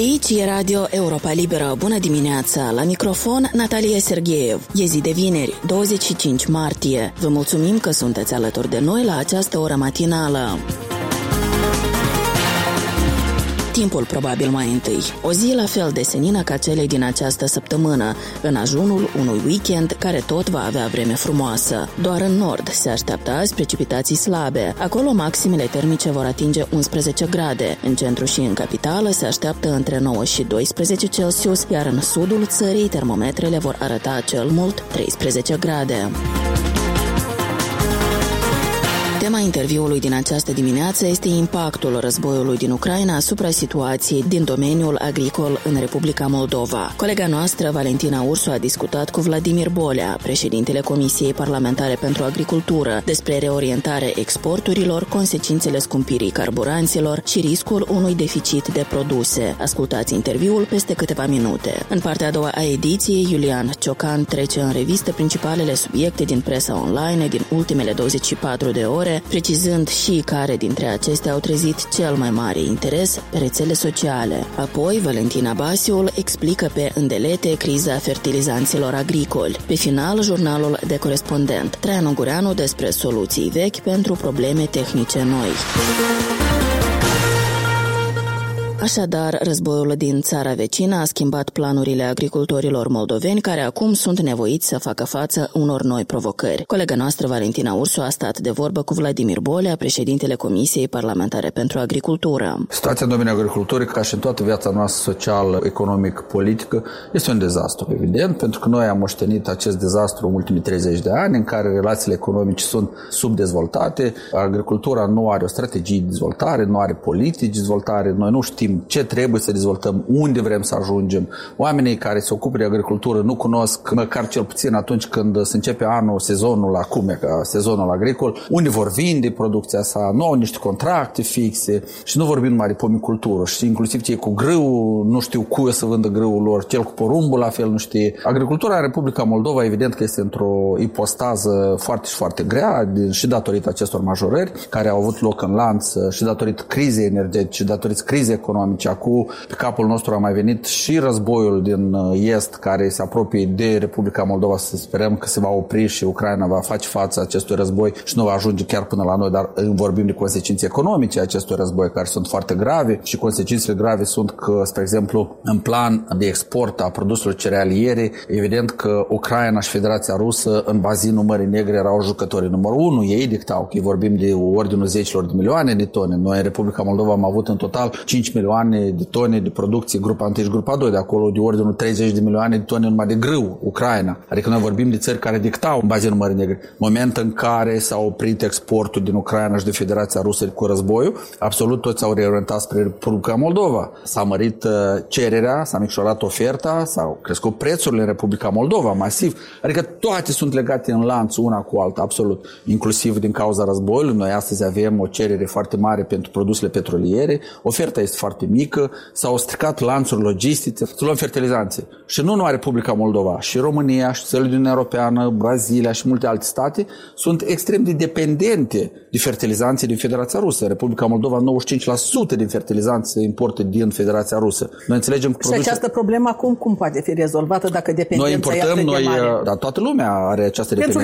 Aici e Radio Europa Liberă. Bună dimineața! La microfon, Natalia Sergeev. E zi de vineri, 25 martie. Vă mulțumim că sunteți alături de noi la această oră matinală. Timpul probabil mai întâi. O zi la fel de senină ca cele din această săptămână, în ajunul unui weekend care tot va avea vreme frumoasă. Doar în nord se așteaptă azi precipitații slabe. Acolo maximele termice vor atinge 11 grade. În centru și în capitală se așteaptă între 9 și 12 Celsius, iar în sudul țării termometrele vor arăta cel mult 13 grade. Tema interviului din această dimineață este impactul războiului din Ucraina asupra situației din domeniul agricol în Republica Moldova. Colega noastră, Valentina Ursu, a discutat cu Vladimir Bolea, președintele Comisiei Parlamentare pentru Agricultură, despre reorientarea exporturilor, consecințele scumpirii carburanților și riscul unui deficit de produse. Ascultați interviul peste câteva minute. În partea a doua a ediției, Iulian Ciocan trece în revistă principalele subiecte din presa online din ultimele 24 de ore, precizând și care dintre acestea au trezit cel mai mare interes pe rețele sociale. Apoi, Valentina Basiul explică pe îndelete criza fertilizanților agricoli. Pe final, jurnalul de corespondent Traian Ungureanu despre soluții vechi pentru probleme tehnice noi. Așadar, războiul din țara vecină a schimbat planurile agricultorilor moldoveni, care acum sunt nevoiți să facă față unor noi provocări. Colega noastră, Valentina Ursu, a stat de vorbă cu Vladimir Bolea, președintele Comisiei Parlamentare pentru Agricultură. Situația în domeniul agriculturii, ca și în toată viața noastră socială, economică, politică, este un dezastru, evident, pentru că noi am moștenit acest dezastru în ultimii 30 de ani, în care relațiile economice sunt subdezvoltate, agricultura nu are o strategie de dezvoltare, nu are politici de dezvoltare, noi nu știm ce trebuie să dezvoltăm, unde vrem să ajungem. Oamenii care se ocupă de agricultură nu cunosc, măcar cel puțin atunci când se începe anul, sezonul acum, ca sezonul agricol, unde vor vinde producția sa, nu au niște contracte fixe și nu vorbim numai de pomicultură și inclusiv cei cu grâu nu știu cui să vândă grâul lor, cel cu porumbul la fel nu știe. Agricultura în Republica Moldova evident că este într-o ipostază foarte și foarte grea și datorită acestor majorări care au avut loc în lanț și datorită crizei energetice, și datorită crizei economice. Acum pe capul nostru a mai venit și războiul din est care se apropie de Republica Moldova. Să sperăm că se va opri și Ucraina va face față acestui război și nu va ajunge chiar până la noi, dar vorbim de consecințe economice acestui război care sunt foarte grave și consecințele grave sunt că, spre exemplu, în plan de export a produselor cerealiere, evident că Ucraina și Federația Rusă în bazinul Mării Negre erau jucătorii numărul 1, ei dictau că vorbim de ordinul zecilor de milioane de tone. Noi în Republica Moldova am avut în total 5 milioane de tone de producție, grupa 1 și grupa 2, de acolo de ordinul 30 de milioane de tone numai de grâu, Ucraina. Adică noi vorbim de țări care dictau în bazinul Mării Negre. Moment în care s-a oprit exportul din Ucraina și de Federația Rusă cu războiul, absolut toți s-au reorientat spre Republica Moldova. S-a mărit cererea, s-a micșorat oferta, s-au crescut prețurile în Republica Moldova masiv. Adică toate sunt legate în lanț una cu alta, absolut. Inclusiv din cauza războiului. Noi astăzi avem o cerere foarte mare pentru produsele petroliere, oferta este foarte mică, s-au stricat lanțuri logistice, să luăm fertilizanțe. Și nu numai Republica Moldova, și România, și țările din Uniunea Europeană, Brazilia și multe alte state sunt extrem de dependente de fertilizanțe din Federația Rusă. Republica Moldova, 95% din fertilizanțe importă din Federația Rusă. Noi înțelegem că și această problemă acum cum poate fi rezolvată dacă dependența e atât de mare? Dar toată lumea are această dependență.